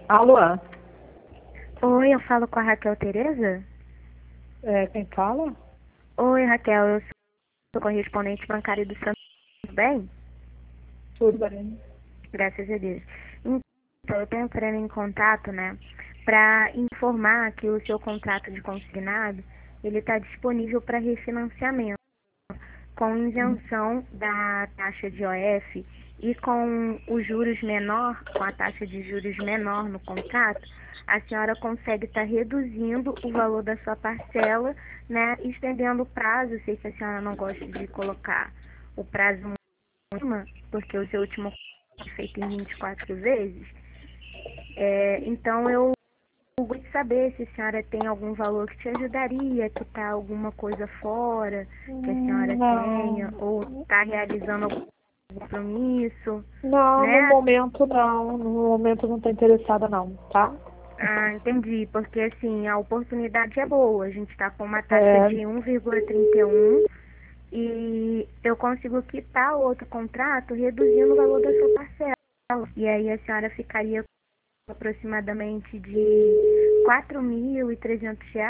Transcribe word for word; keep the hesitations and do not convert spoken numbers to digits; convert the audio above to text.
Alô? Oi, eu falo com a Raquel Tereza? É, quem fala? Oi, Raquel, eu sou correspondente bancária do Santos, tudo bem? Tudo bem. Graças a Deus. Então, eu tô entrando em contato, né, para informar que o seu contrato de consignado, ele está disponível para refinanciamento, com isenção da taxa de O F e com os juros menor, com a taxa de juros menor no contrato, a senhora consegue estar reduzindo o valor da sua parcela, né, estendendo o prazo, sei que a senhora não gosta de colocar o prazo mínimo, porque o seu último contrato é feito em vinte e quatro vezes. É, então eu gostaria de saber se a senhora tem algum valor que te ajudaria, que está alguma coisa fora que a senhora Hum, tenha, Não, ou está realizando algum compromisso, não, no né? momento não. No momento não estou interessada não, tá? Ah, entendi, porque assim, a oportunidade é boa. A gente está com uma taxa É, de um vírgula trinta e um e eu consigo quitar o outro contrato reduzindo o valor da sua parcela. E aí a senhora ficaria com aproximadamente de quatro mil e trezentos reais.